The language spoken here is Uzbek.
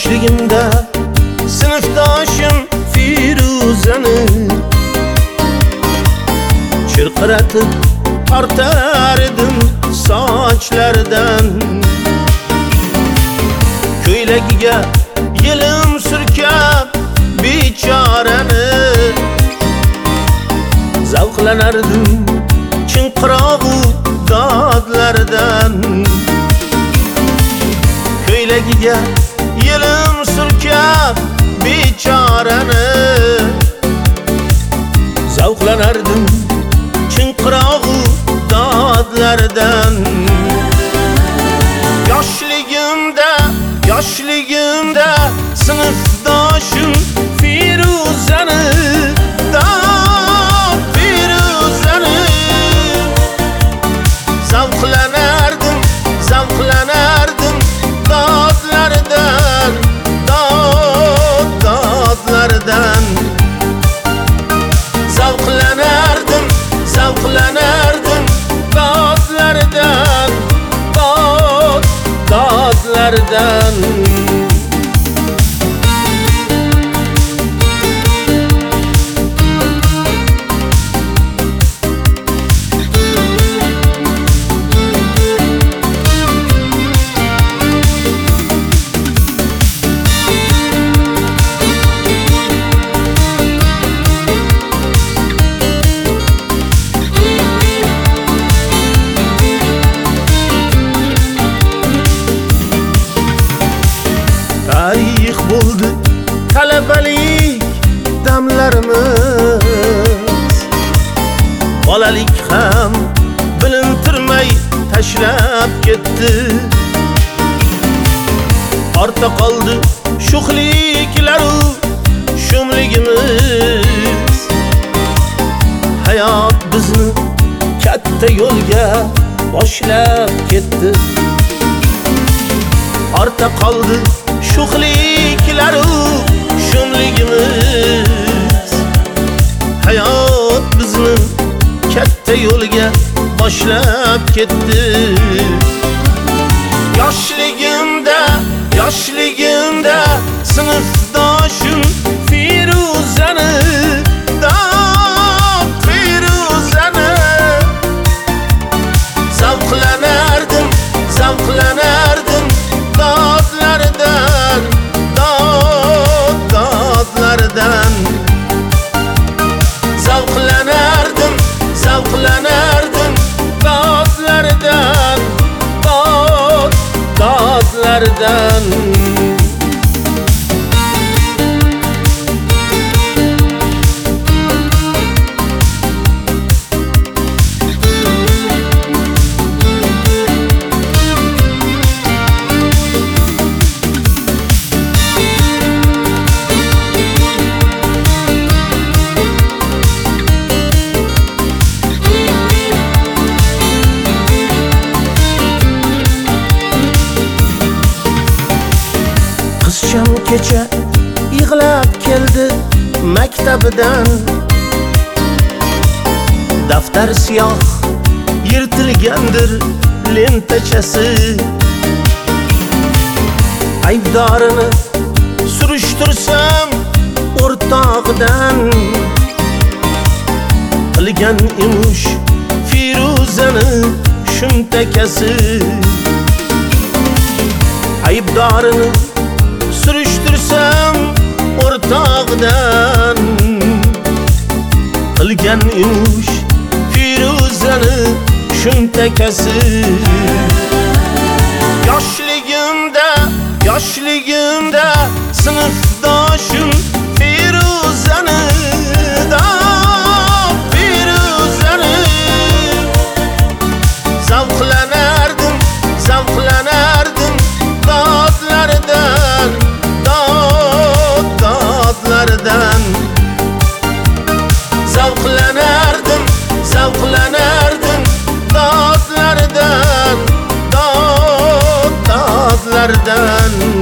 Yoshligimda sinfdoshim Firuzani chirqiratib tortar edim sochlaridan. Ko'ylagiga yelim surkab bechorani zavqlanardim chinqirog'u dodlaridan. Ko'ylagiga yelim surkab bechorani zavqlanardim chinqirog'u dodlaridan. Yoshligimda sinfdoshim Firuzani Firuzani zavqlanardim dodlaridan dodlaridan. Zavqlanardim dodlaridan dodlaridan. Tarix bo'ldi talabalik damlarimiz, bolalik ham bilintirmay tashlab ketdi. Ortda qoldi sho'xliklaru shumligimiz, hayot bizni katta yo'lga boshlab ketdi. Ortda qoldi sho'xliklaru shumligimiz, hayot bizni katta yo'lga boshlab ketdi. Yoshligimda sinfdoshim Firuzani Firuzani zavqlanardim dodlaridan dodlaridan. Zavqlanardim dodlaridan dodlaridan. Qizcham kecha yig'lab keldi maktabidan, daftar siyoh yirtilgandir lentachasi. Aybdorini surishtirsam o'rtog'idan, qilgan emish Firuzani shumtakasi. Aybdorini surishtirsam o'rtog'idan, qilgan emish Firuzani shumtakasi. Yoshligimda sinfdoshim Firuzani Firuzani zavqlanardim dodlaridan dodlaridan. Zavqlanardim dodlaridan dodlaridan.